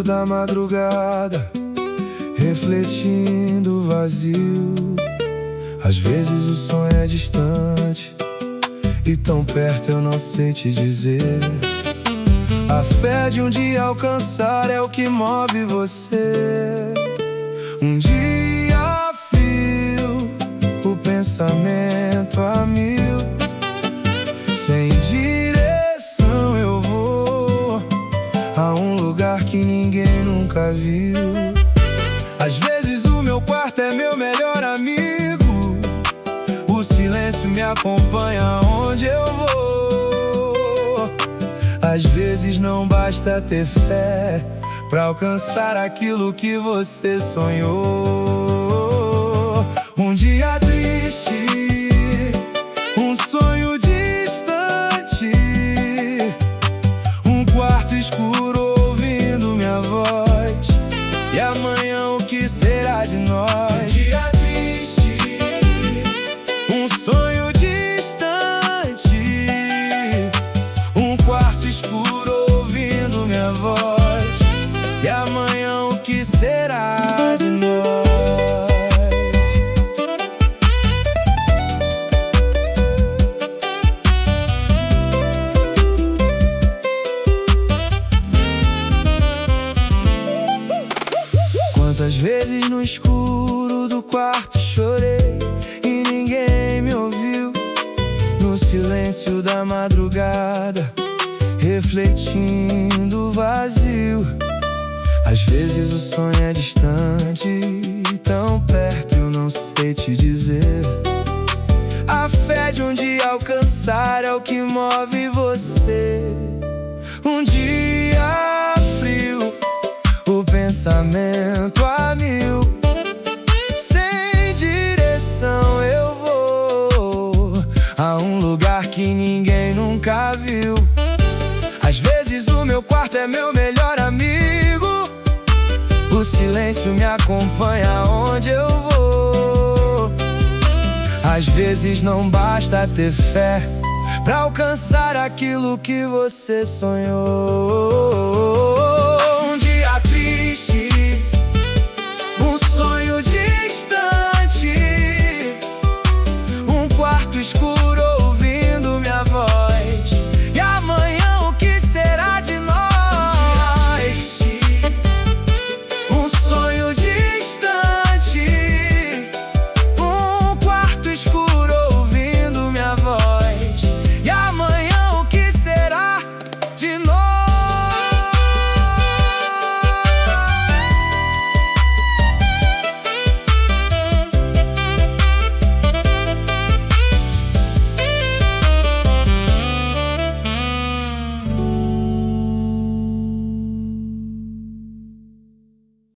silêncio da madrugada, refletindo o vazio. Às vezes o sonho é distante e tão perto eu não sei te dizer. A fé de um dia alcançar é o que move você. Um dia frio, o pensamento a mil. Sem direção eu vou a um lugar que ninguém nunca viu. Às vezes o meu quarto é meu melhor amigo. O silêncio me acompanha onde eu vou. Às vezes não basta ter fé pra alcançar aquilo que você sonhou. Um dia triste, um sonho distante, um quarto escuro ouvindo minha voz. E amanhã o que será de nós? Um dia triste, um sonho distante, um quarto escuro ouvindo minha voz. E amanhã o que será de nós? Quantas vezes no escuro do quarto chorei e ninguém me ouviu. No silêncio da madrugada, refletindo o vazio. Às vezes o sonho é distante e tão perto eu não sei te dizer. A fé de um dia alcançar é o que move você. Um dia frio, o pensamento a mil. Sem direção eu vou a um lugar que ninguém nunca viu. Às vezes o meu quarto é meu melhor amigo. O silêncio me acompanha onde eu vou. Às vezes não basta ter fé pra alcançar aquilo que você sonhou.